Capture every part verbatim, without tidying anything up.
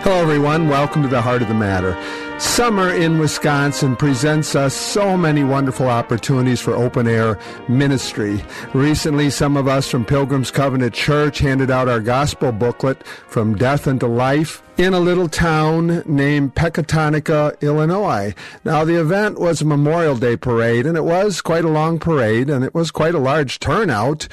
Hello, everyone. Welcome to the Heart of the Matter. Summer in Wisconsin presents us so many wonderful opportunities for open-air ministry. Recently, some of us from Pilgrim's Covenant Church handed out our gospel booklet, From Death Unto Life, in a little town named Pecatonica, Illinois. Now, the event was a Memorial Day parade, and it was quite a long parade, and it was quite a large turnout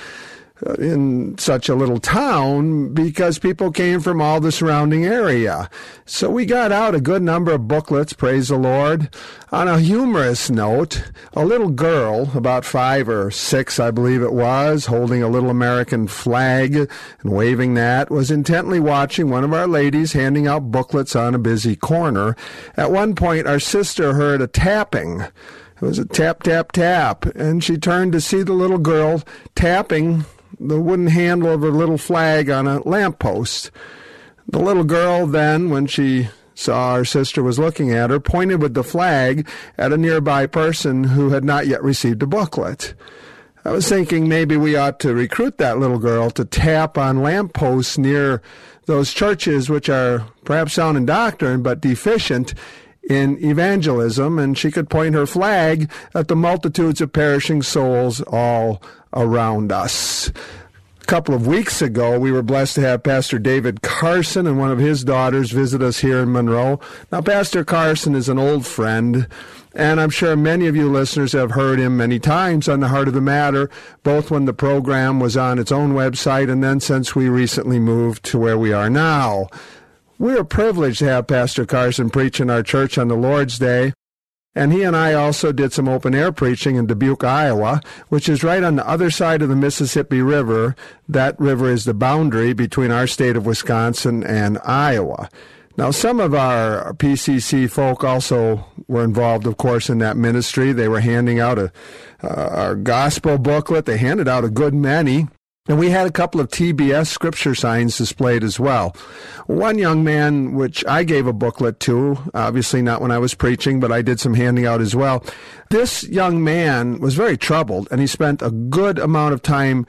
in such a little town because people came from all the surrounding area. So we got out a good number of booklets, praise the Lord. On a humorous note, a little girl, about five or six, I believe it was, holding a little American flag and waving that, was intently watching one of our ladies handing out booklets on a busy corner. At one point, our sister heard a tapping. It was a tap, tap, tap, and she turned to see the little girl tapping the wooden handle of her little flag on a lamppost. The little girl then, when she saw our sister was looking at her, pointed with the flag at a nearby person who had not yet received a booklet. I was thinking maybe we ought to recruit that little girl to tap on lampposts near those churches which are perhaps sound in doctrine but deficient in evangelism, and she could point her flag at the multitudes of perishing souls all around us. A couple of weeks ago, we were blessed to have Pastor David Carson and one of his daughters visit us here in Monroe. Now, Pastor Carson is an old friend, and I'm sure many of you listeners have heard him many times on the Heart of the Matter, both when the program was on its own website and then since we recently moved to where we are now. We are privileged to have Pastor Carson preach in our church on the Lord's Day, and he and I also did some open-air preaching in Dubuque, Iowa, which is right on the other side of the Mississippi River. That river is the boundary between our state of Wisconsin and Iowa. Now, some of our P C C folk also were involved, of course, in that ministry. They were handing out a, uh, our gospel booklet. They handed out a good many. And we had a couple of T B S scripture signs displayed as well. One young man, which I gave a booklet to, obviously not when I was preaching, but I did some handing out as well. This young man was very troubled, and he spent a good amount of time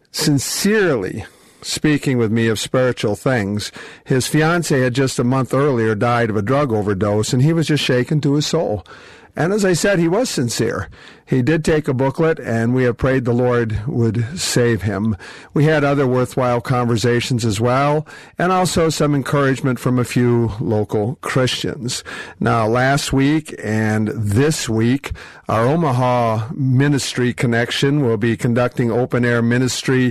sincerely speaking with me of spiritual things. His fiancée had just a month earlier died of a drug overdose, and he was just shaken to his soul. And as I said, he was sincere. He did take a booklet, and we have prayed the Lord would save him. We had other worthwhile conversations as well, and also some encouragement from a few local Christians. Now, last week and this week, our Omaha Ministry Connection will be conducting open-air ministry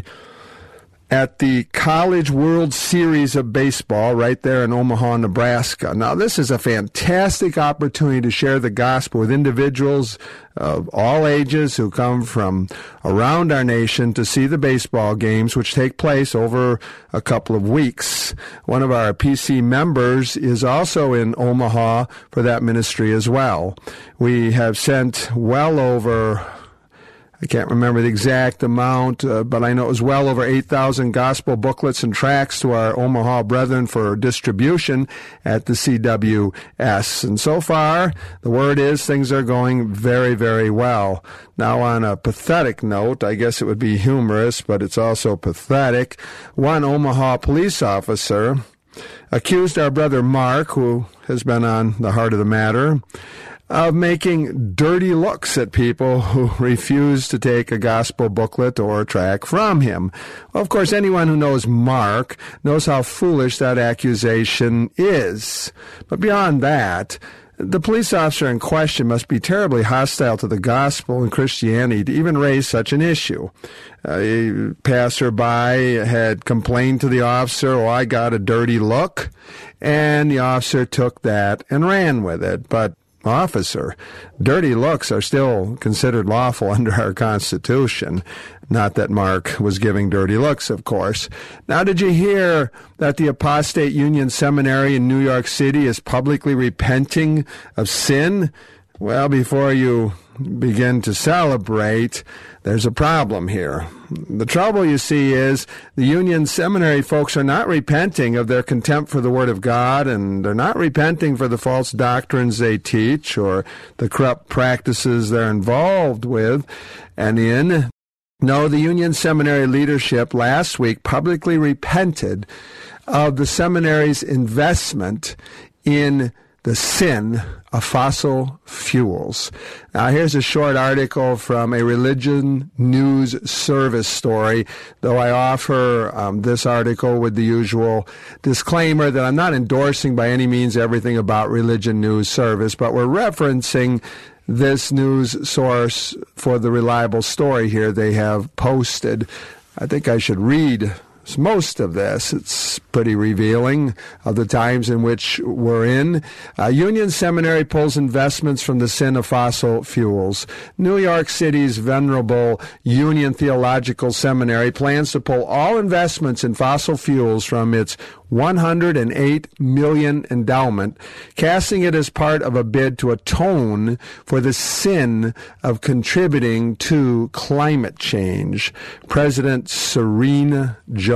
at the College World Series of Baseball right there in Omaha, Nebraska. Now, this is a fantastic opportunity to share the gospel with individuals of all ages who come from around our nation to see the baseball games, which take place over a couple of weeks. One of our P C members is also in Omaha for that ministry as well. We have sent well over, I can't remember the exact amount, uh, but I know it was well over eight thousand gospel booklets and tracts to our Omaha brethren for distribution at the C W S. And so far, the word is things are going very, very well. Now, on a pathetic note, I guess it would be humorous, but it's also pathetic. One Omaha police officer accused our brother Mark, who has been on the Heart of the Matter, of making dirty looks at people who refuse to take a gospel booklet or a tract from him. Well, of course, anyone who knows Mark knows how foolish that accusation is. But beyond that, the police officer in question must be terribly hostile to the gospel and Christianity to even raise such an issue. A passerby had complained to the officer, oh, I got a dirty look, and the officer took that and ran with it. But officer, dirty looks are still considered lawful under our Constitution. Not that Mark was giving dirty looks, of course. Now, did you hear that the Apostate Union Seminary in New York City is publicly repenting of sin? Well, before you begin to celebrate, there's a problem here. The trouble, you see, is the Union Seminary folks are not repenting of their contempt for the Word of God, and they're not repenting for the false doctrines they teach or the corrupt practices they're involved with and in. No, the Union Seminary leadership last week publicly repented of the seminary's investment in the sin of fossil fuels. Now, here's a short article from a Religion News Service story, though I offer um, this article with the usual disclaimer that I'm not endorsing by any means everything about Religion News Service, but we're referencing this news source for the reliable story here they have posted. I think I should read most of this. It's pretty revealing of the times in which we're in. Uh, Union Seminary pulls investments from the sin of fossil fuels. New York City's venerable Union Theological Seminary plans to pull all investments in fossil fuels from its one hundred eight million dollars endowment, casting it as part of a bid to atone for the sin of contributing to climate change. President Serene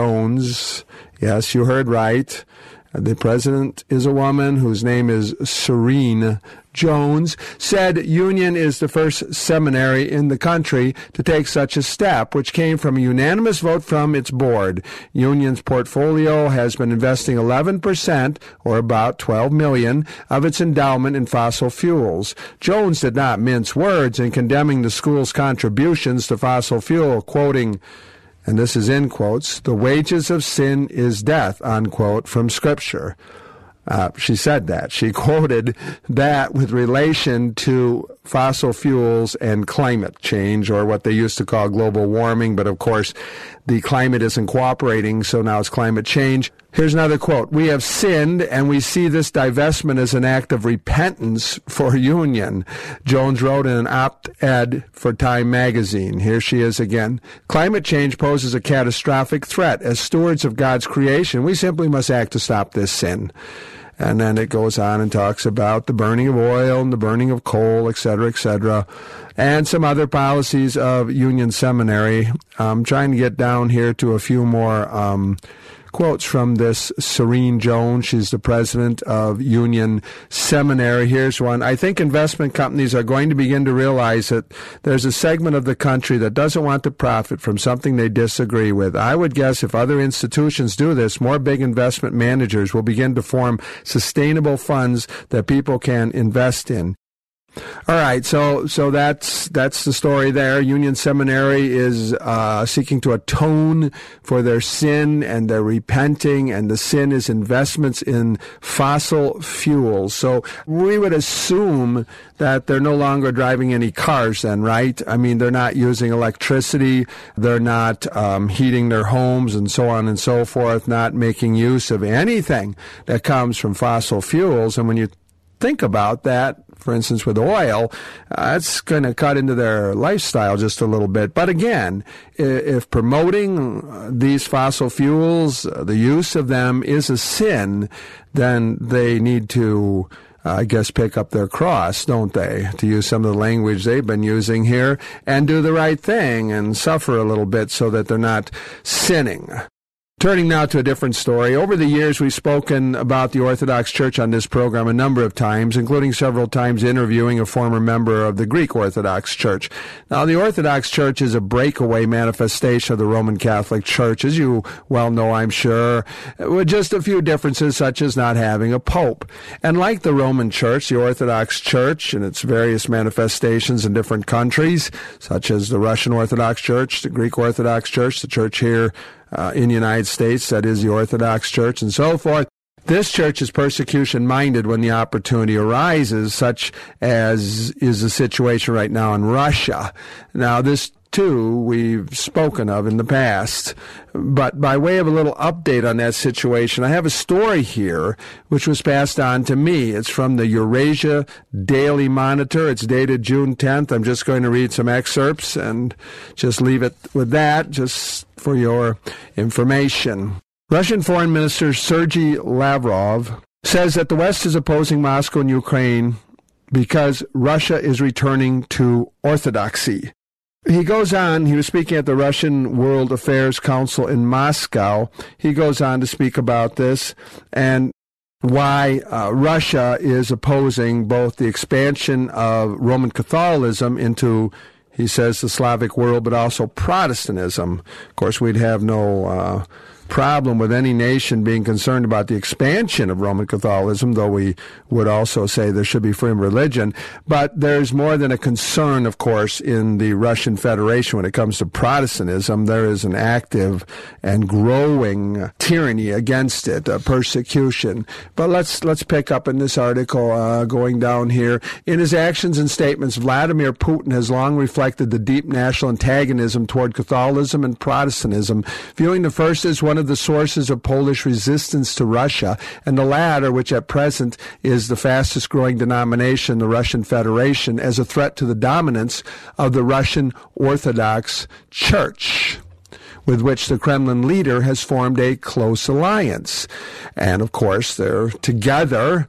Jones, yes, you heard right, the president is a woman whose name is Serene Jones, said Union is the first seminary in the country to take such a step, which came from a unanimous vote from its board. Union's portfolio has been investing eleven percent, or about twelve million dollars, of its endowment in fossil fuels. Jones did not mince words in condemning the school's contributions to fossil fuel, quoting, and this is in quotes, "the wages of sin is death," unquote, from Scripture. Uh, she said that. She quoted that with relation to fossil fuels and climate change, or what they used to call global warming, but of course the climate isn't cooperating, so now it's climate change. Here's another quote. "We have sinned, and we see this divestment as an act of repentance for Union," Jones wrote in an op-ed for Time magazine. Here she is again. "Climate change poses a catastrophic threat. As stewards of God's creation, we simply must act to stop this sin." And then it goes on and talks about the burning of oil and the burning of coal, et cetera, et cetera, and some other policies of Union Seminary. I'm trying to get down here to a few more um, quotes from this Serene Jones. She's the president of Union Seminary. Here's one. "I think investment companies are going to begin to realize that there's a segment of the country that doesn't want to profit from something they disagree with. I would guess if other institutions do this, more big investment managers will begin to form sustainable funds that people can invest in." All right, so so that's that's the story there. Union Seminary is uh, seeking to atone for their sin, and they're repenting, and the sin is investments in fossil fuels. So we would assume that they're no longer driving any cars then, right? I mean, they're not using electricity, they're not um, heating their homes and so on and so forth, not making use of anything that comes from fossil fuels. And when you think about that, for instance, with oil, uh, it's going to cut into their lifestyle just a little bit. But again, if promoting these fossil fuels, uh, the use of them is a sin, then they need to, uh, I guess, pick up their cross, don't they, to use some of the language they've been using here, and do the right thing and suffer a little bit so that they're not sinning. Turning now to a different story. Over the years, we've spoken about the Orthodox Church on this program a number of times, including several times interviewing a former member of the Greek Orthodox Church. Now, the Orthodox Church is a breakaway manifestation of the Roman Catholic Church, as you well know, I'm sure, with just a few differences, such as not having a pope. And like the Roman Church, the Orthodox Church and its various manifestations in different countries, such as the Russian Orthodox Church, the Greek Orthodox Church, the church here Uh, in the United States, that is the Orthodox Church, and so forth. This church is persecution-minded when the opportunity arises, such as is the situation right now in Russia. Now, this, too, we've spoken of in the past. But by way of a little update on that situation, I have a story here which was passed on to me. It's from the Eurasia Daily Monitor. It's dated June tenth. I'm just going to read some excerpts and just leave it with that, just for your information. Russian Foreign Minister Sergei Lavrov says that the West is opposing Moscow and Ukraine because Russia is returning to orthodoxy. He goes on, he was speaking at the Russian World Affairs Council in Moscow. He goes on to speak about this and why uh, Russia is opposing both the expansion of Roman Catholicism into, he says, the Slavic world, but also Protestantism. Of course, we'd have no uh, problem with any nation being concerned about the expansion of Roman Catholicism, though we would also say there should be freedom of religion. But there's more than a concern, of course, in the Russian Federation when it comes to Protestantism. There is an active and growing tyranny against it, uh, persecution. But let's let's pick up in this article, uh, going down here. In his actions and statements, Vladimir Putin has long reflected the deep national antagonism toward Catholicism and Protestantism, viewing the first as one of the sources of Polish resistance to Russia, and the latter, which at present is the fastest growing denomination, the Russian Federation, as a threat to the dominance of the Russian Orthodox Church, with which the Kremlin leader has formed a close alliance. And of course, they're together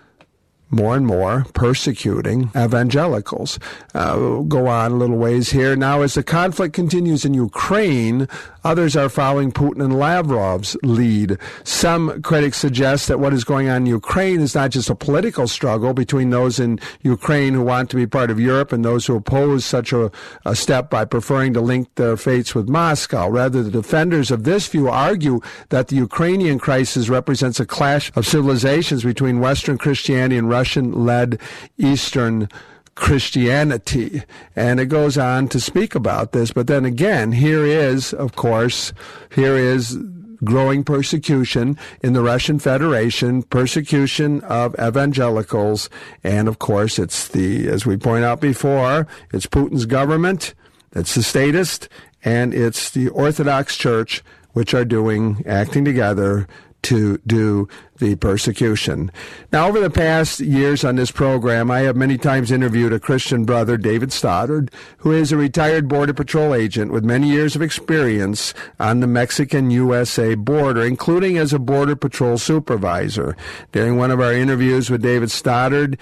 more and more persecuting evangelicals. Uh, we'll go on a little ways here. Now, as the conflict continues in Ukraine, others are following Putin and Lavrov's lead. Some critics suggest that what is going on in Ukraine is not just a political struggle between those in Ukraine who want to be part of Europe and those who oppose such a, a step by preferring to link their fates with Moscow. Rather, the defenders of this view argue that the Ukrainian crisis represents a clash of civilizations between Western Christianity and Russian-led Eastern Christianity. And it goes on to speak about this. But then again, here is, of course, here is growing persecution in the Russian Federation, persecution of evangelicals. And of course, it's the, as we point out before, it's Putin's government, it's the statist, and it's the Orthodox Church, which are doing, acting together to do the persecution. Now, over the past years on this program, I have many times interviewed a Christian brother, David Stoddard, who is a retired Border Patrol agent with many years of experience on the Mexican-U S A border, including as a Border Patrol supervisor. During one of our interviews with David Stoddard,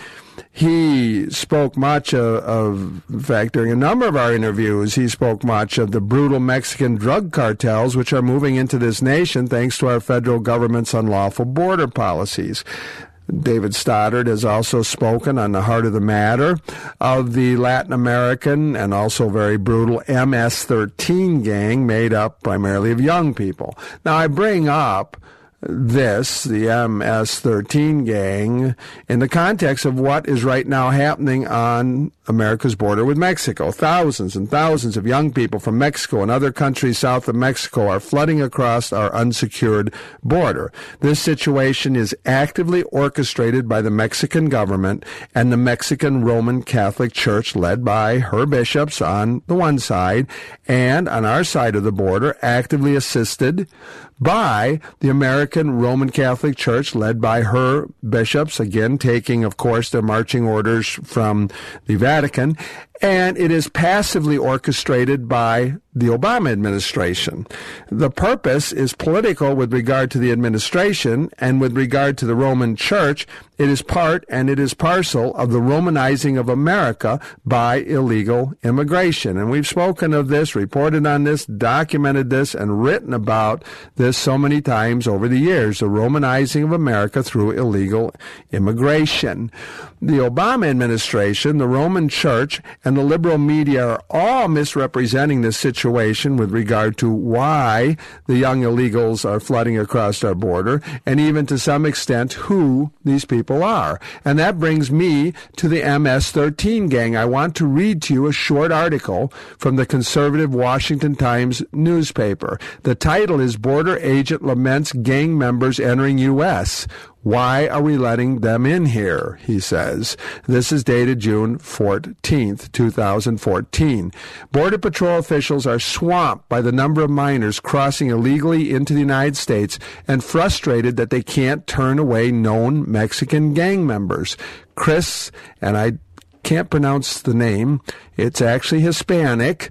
he spoke much of, of, in fact, during a number of our interviews, he spoke much of the brutal Mexican drug cartels which are moving into this nation thanks to our federal government's unlawful border policies. David Stoddard has also spoken on the heart of the matter of the Latin American and also very brutal M S thirteen gang made up primarily of young people. Now, I bring up this, the M S thirteen gang, in the context of what is right now happening on America's border with Mexico. Thousands and thousands of young people from Mexico and other countries south of Mexico are flooding across our unsecured border. This situation is actively orchestrated by the Mexican government and the Mexican Roman Catholic Church, led by her bishops on the one side, and on our side of the border, actively assisted by the American Roman Catholic Church, led by her bishops, again taking, of course, their marching orders from the Vatican, and it is passively orchestrated by the Obama administration. The purpose is political with regard to the administration, and with regard to the Roman Church, it is part and it is parcel of the Romanizing of America by illegal immigration. And we've spoken of this, reported on this, documented this, and written about this so many times over the years, the Romanizing of America through illegal immigration. The Obama administration, the Roman Church, and the liberal media are all misrepresenting this situation with regard to why the young illegals are flooding across our border, and even to some extent who these people are. And that brings me to the M S thirteen gang. I want to read to you a short article from the conservative Washington Times newspaper. The title is Border Agent Laments Gang Members Entering U S Why are we letting them in here? He says. This is dated June fourteenth, two thousand fourteen. Border Patrol officials are swamped by the number of minors crossing illegally into the United States and frustrated that they can't turn away known Mexican gang members. Chris, and I can't pronounce the name, it's actually Hispanic.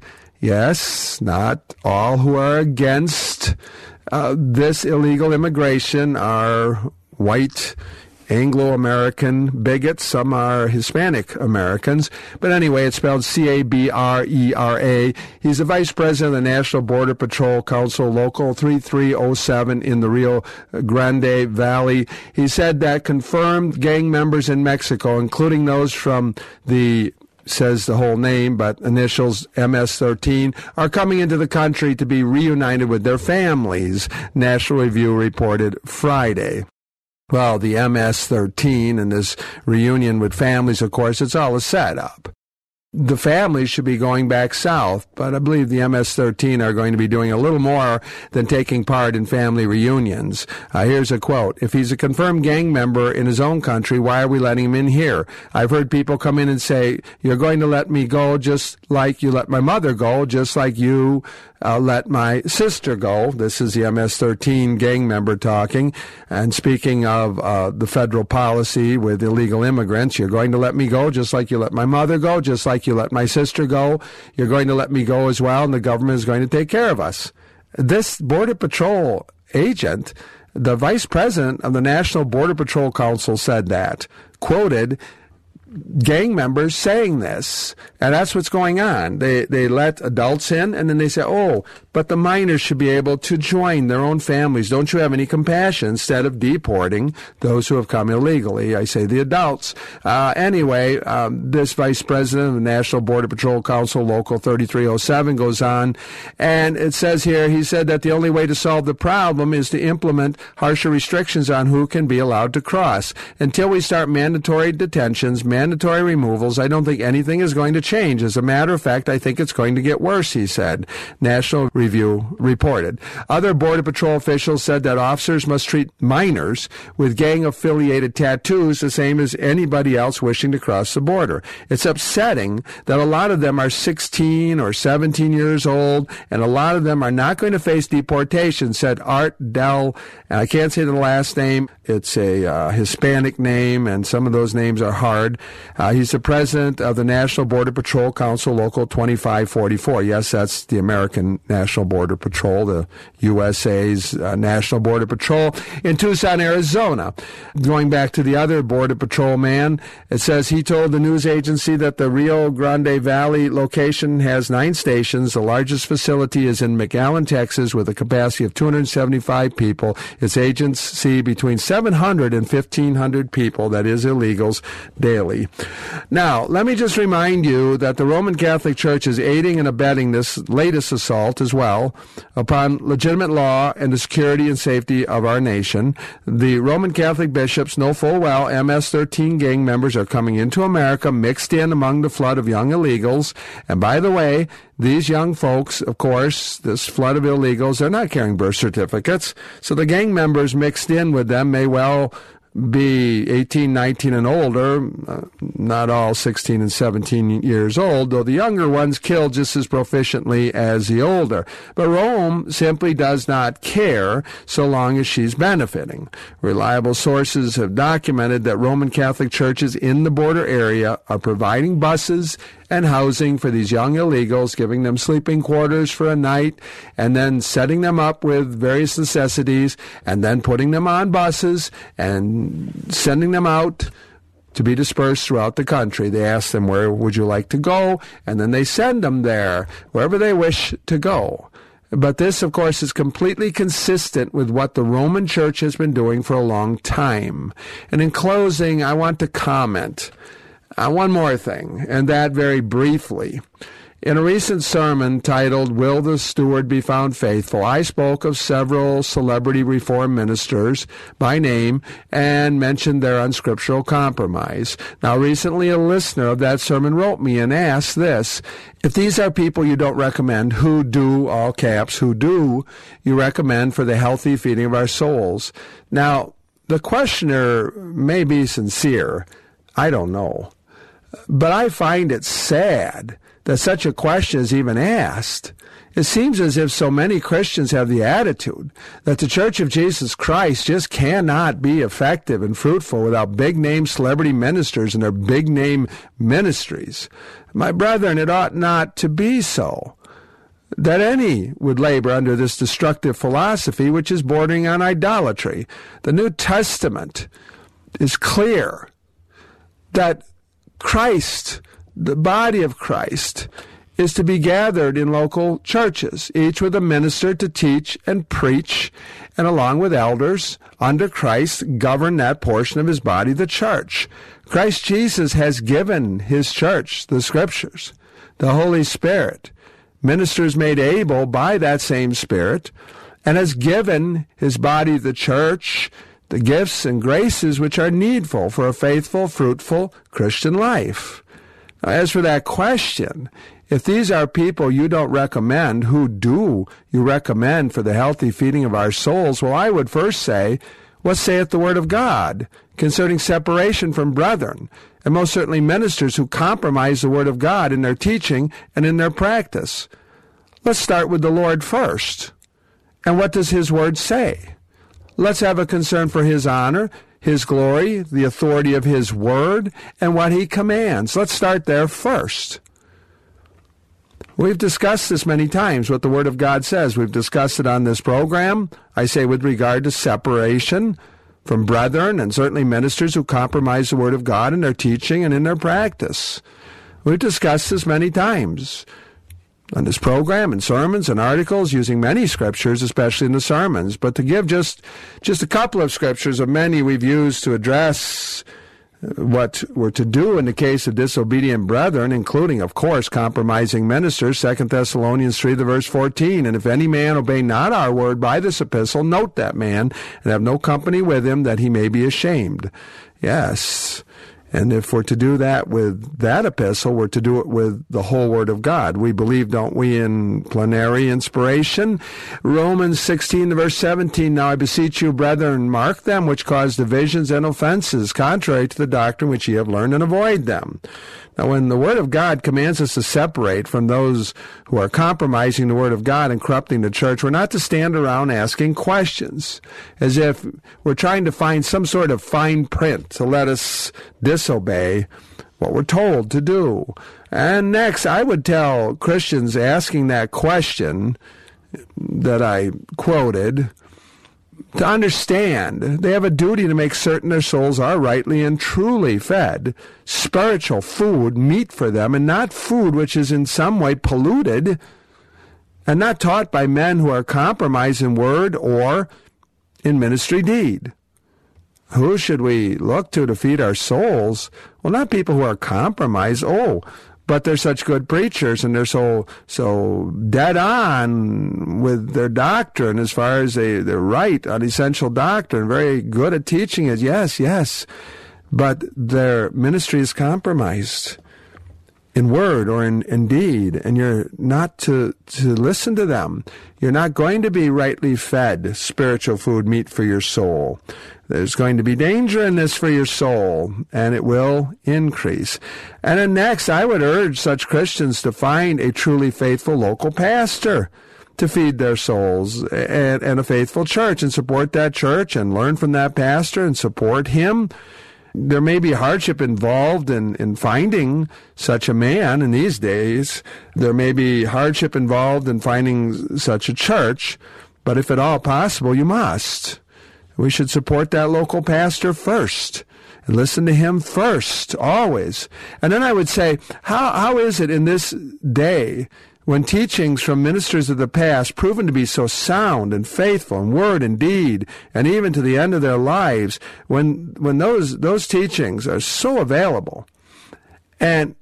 Yes, not all who are against uh, this illegal immigration are white Anglo-American bigots. Some are Hispanic Americans. But anyway, it's spelled C A B R E R A. He's the vice president of the National Border Patrol Council, Local three three oh seven in the Rio Grande Valley. He said that confirmed gang members in Mexico, including those from the says the whole name, but initials M S thirteen, are coming into the country to be reunited with their families, National Review reported Friday. Well, the M S thirteen and this reunion with families, of course, it's all a setup. The families should be going back south, but I believe the M S thirteen are going to be doing a little more than taking part in family reunions. Uh, here's a quote. If he's a confirmed gang member in his own country, why are we letting him in here? I've heard people come in and say, you're going to let me go just like you let my mother go, just like you uh, let my sister go. This is the M S thirteen gang member talking. And speaking of uh, the federal policy with illegal immigrants, you're going to let me go just like you let my mother go, just like you let my sister go. You're going to let me go as well, and the government is going to take care of us. This Border Patrol agent, the vice president of the National Border Patrol Council, said that, quoted gang members saying this, and that's what's going on. They they let adults in, and then they say, oh, but the minors should be able to join their own families. Don't you have any compassion? Instead of deporting those who have come illegally, I say the adults. Uh, anyway, um, this vice president of the National Border Patrol Council, Local thirty-three oh seven, goes on, and it says here, he said that the only way to solve the problem is to implement harsher restrictions on who can be allowed to cross. Until we start mandatory detentions, mandatory removals, I don't think anything is going to change. As a matter of fact, I think it's going to get worse, he said. National Review reported. Other Border Patrol officials said that officers must treat minors with gang-affiliated tattoos the same as anybody else wishing to cross the border. It's upsetting that a lot of them are sixteen or seventeen years old, and a lot of them are not going to face deportation, said Art Del, and I can't say the last name. It's a uh, Hispanic name, and some of those names are hard. Uh, he's the president of the National Border Patrol Council, Local twenty-five forty-four. Yes, that's the American National Border Patrol, the U S A's uh, National Border Patrol in Tucson, Arizona. Going back to the other Border Patrol man, it says he told the news agency that the Rio Grande Valley location has nine stations. The largest facility is in McAllen, Texas, with a capacity of two hundred seventy-five people. Its agents see between seven hundred and fifteen hundred people, that is illegals, daily. Now, let me just remind you that the Roman Catholic Church is aiding and abetting this latest assault as well upon legitimate law and the security and safety of our nation. The Roman Catholic bishops know full well M S thirteen gang members are coming into America mixed in among the flood of young illegals. And by the way, these young folks, of course, this flood of illegals, they're not carrying birth certificates. So the gang members mixed in with them may well be eighteen, nineteen, and older, uh, not all sixteen and seventeen years old, though the younger ones kill just as proficiently as the older. But Rome simply does not care so long as she's benefiting. Reliable sources have documented that Roman Catholic churches in the border area are providing buses and housing for these young illegals, giving them sleeping quarters for a night, and then setting them up with various necessities, and then putting them on buses and sending them out to be dispersed throughout the country. They ask them, where would you like to go? And then they send them there, wherever they wish to go. But this, of course, is completely consistent with what the Roman Church has been doing for a long time. And in closing, I want to comment Uh, one more thing, and that very briefly. In a recent sermon titled, Will the Steward Be Found Faithful?, I spoke of several celebrity reform ministers by name and mentioned their unscriptural compromise. Now, recently a listener of that sermon wrote me and asked this: if these are people you don't recommend, who do, all caps, who do you recommend for the healthy feeding of our souls? Now, the questioner may be sincere. I don't know. But I find it sad that such a question is even asked. It seems as if so many Christians have the attitude that the Church of Jesus Christ just cannot be effective and fruitful without big-name celebrity ministers and their big-name ministries. My brethren, it ought not to be so, that any would labor under this destructive philosophy which is bordering on idolatry. The New Testament is clear that Christ, the body of Christ, is to be gathered in local churches, each with a minister to teach and preach, and along with elders under Christ, govern that portion of his body, the church. Christ Jesus has given his church the Scriptures, the Holy Spirit, ministers made able by that same Spirit, and has given his body, the church, the gifts and graces which are needful for a faithful, fruitful Christian life. Now, as for that question, if these are people you don't recommend, who do you recommend for the healthy feeding of our souls? Well, I would first say, what saith the Word of God concerning separation from brethren, and most certainly ministers who compromise the Word of God in their teaching and in their practice? Let's start with the Lord first. And what does his Word say? Let's have a concern for his honor, his glory, the authority of his Word, and what he commands. Let's start there first. We've discussed this many times, what the Word of God says. We've discussed it on this program. I say with regard to separation from brethren and certainly ministers who compromise the Word of God in their teaching and in their practice. We've discussed this many times on this program, in sermons and articles, using many scriptures, especially in the sermons. But to give just, just a couple of scriptures of many we've used to address what we're to do in the case of disobedient brethren, including, of course, compromising ministers, Second Thessalonians three, the verse fourteen. And if any man obey not our word by this epistle, note that man, and have no company with him, that he may be ashamed. Yes. And if we're to do that with that epistle, we're to do it with the whole Word of God. We believe, don't we, in plenary inspiration? Romans sixteen, verse seventeen, now I beseech you, brethren, mark them which cause divisions and offenses, contrary to the doctrine which ye have learned, and avoid them. Now, when the Word of God commands us to separate from those who are compromising the Word of God and corrupting the church, we're not to stand around asking questions as if we're trying to find some sort of fine print to let us disobey what we're told to do. And next, I would tell Christians asking that question that I quoted to understand they have a duty to make certain their souls are rightly and truly fed, spiritual food, meat for them, and not food which is in some way polluted and not taught by men who are compromised in word or in ministry deed. Who should we look to to feed our souls? Well, not people who are compromised. Oh, but they're such good preachers, and they're so so dead on with their doctrine as far as they, they're right on essential doctrine, very good at teaching it. Yes, yes. But their ministry is compromised in word or in, in deed, and you're not to, to listen to them. You're not going to be rightly fed spiritual food, meat for your soul. There's going to be danger in this for your soul, and it will increase. And then next, I would urge such Christians to find a truly faithful local pastor to feed their souls, and, and a faithful church, and support that church and learn from that pastor and support him. There may be hardship involved in, in finding such a man in these days. There may be hardship involved in finding such a church, but if at all possible, you must. We should support that local pastor first and listen to him first, always. And then I would say, how how is it in this day when teachings from ministers of the past proven to be so sound and faithful in word and deed, and even to the end of their lives, when when those those teachings are so available, and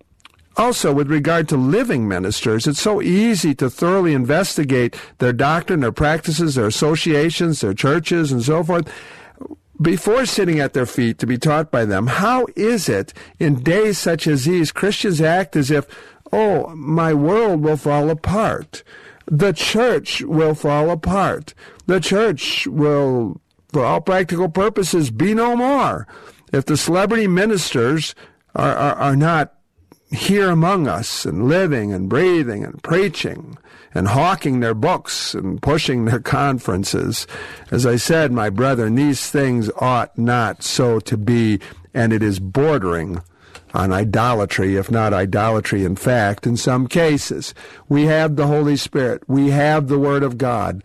also with regard to living ministers, it's so easy to thoroughly investigate their doctrine, their practices, their associations, their churches, and so forth, before sitting at their feet to be taught by them. How is it in days such as these, Christians act as if, oh, my world will fall apart. The church will fall apart. The church will, for all practical purposes, be no more if the celebrity ministers are, are, are not here among us and living and breathing and preaching and hawking their books and pushing their conferences. As I said, my brethren, these things ought not so to be, and it is bordering on idolatry, if not idolatry in fact, in some cases. We have the Holy Spirit. We have the Word of God.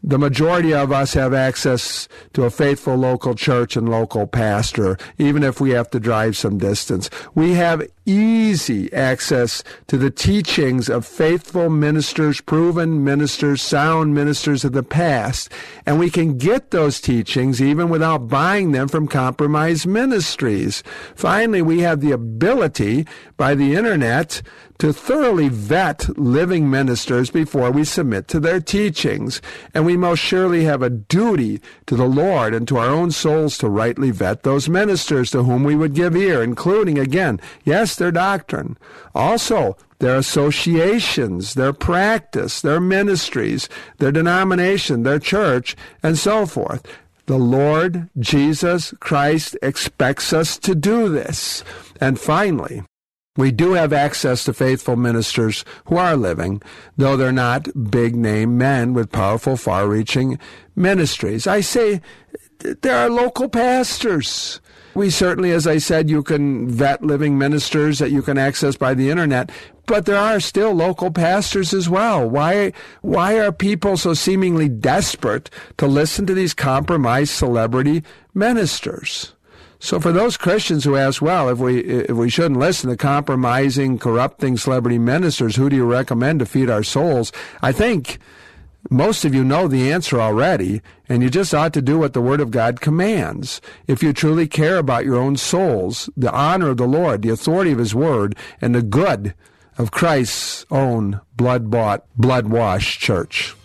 The majority of us have access to a faithful local church and local pastor, even if we have to drive some distance. We have easy access to the teachings of faithful ministers, proven ministers, sound ministers of the past. And we can get those teachings even without buying them from compromised ministries. Finally, we have the ability by the internet to thoroughly vet living ministers before we submit to their teachings. And we most surely have a duty to the Lord and to our own souls to rightly vet those ministers to whom we would give ear, including, again, yes, their doctrine, also their associations, their practice, their ministries, their denomination, their church, and so forth. The Lord Jesus Christ expects us to do this. And finally, we do have access to faithful ministers who are living, though they're not big-name men with powerful, far-reaching ministries. I say there are local pastors. We certainly, as I said, you can vet living ministers that you can access by the internet, but there are still local pastors as well. Why, why are people so seemingly desperate to listen to these compromised celebrity ministers? So for those Christians who ask, well, if we if we shouldn't listen to compromising, corrupting celebrity ministers, who do you recommend to feed our souls? I think most of you know the answer already, and you just ought to do what the Word of God commands. If you truly care about your own souls, the honor of the Lord, the authority of His Word, and the good of Christ's own blood-bought, blood-washed church.